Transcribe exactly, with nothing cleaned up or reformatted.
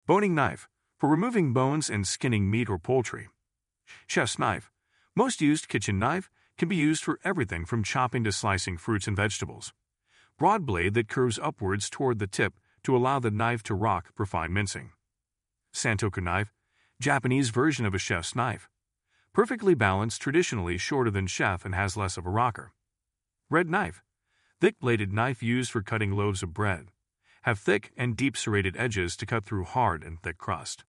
Boning knife, for removing bones and skinning meat or poultry. Chef's knife, most used kitchen knife, can be used for everything from chopping to slicing fruits and vegetables. Broad blade that curves upwards toward the tip to allow the knife to rock for fine mincing. Santoku knife, Japanese version of a chef's knife. Perfectly balanced, traditionally shorter than chef and has less of a rocker. Bread knife, thick-bladed knife used for cutting loaves of bread. Have thick and deep serrated edges to cut through hard and thick crust.